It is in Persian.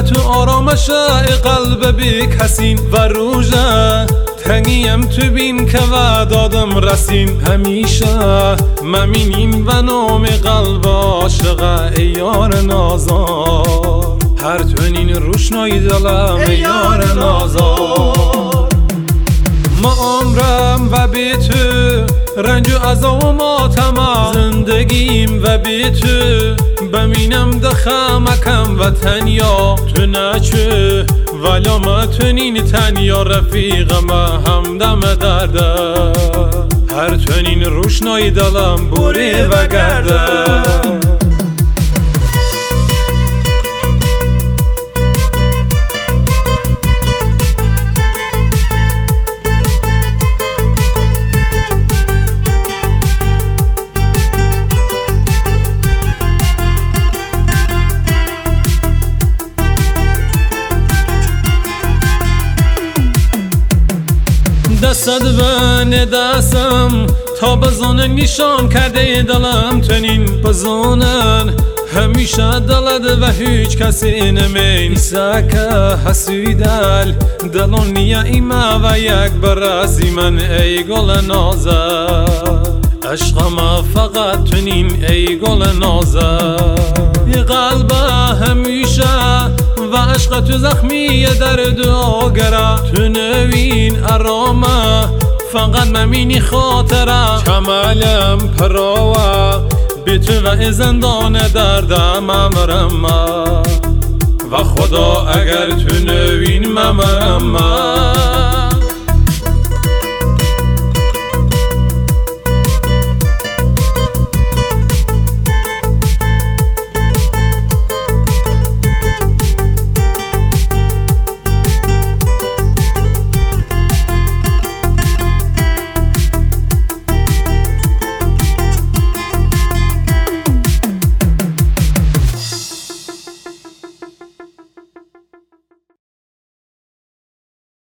تو آرامش قلب بی کسین و روژه تنگیم تو بین که ودادم رسین همیشه ممینین و نام قلب عاشقه ای یار نازار هر تونین روشنایی دلم ای یار نازار ما عمرم و بی تو رنج و عذا و ماتمم زندگیم و بی تو بمینم دخمکم و تنیا تو نچه ولی ما تونین تنیا رفیقم همدم درده هر تونین روشنایی دلم بوری و گرده دستت بن دستم تا بزانن نشان کرده دلم تنین بزانن همیشه دلد و هیچ کسی نمین سکه حسی دلون نیه ایمه و یک برسی من ای گل نازه عشقم فقط تنین ای گل نازه قلبه همیشه و عشق تو زخمی درد آگره تو نوین ارامه فقط ممینی خاطره کمالم پراوه بی تو و زندان دردم ممرم و خدا اگر تو نوین ممرم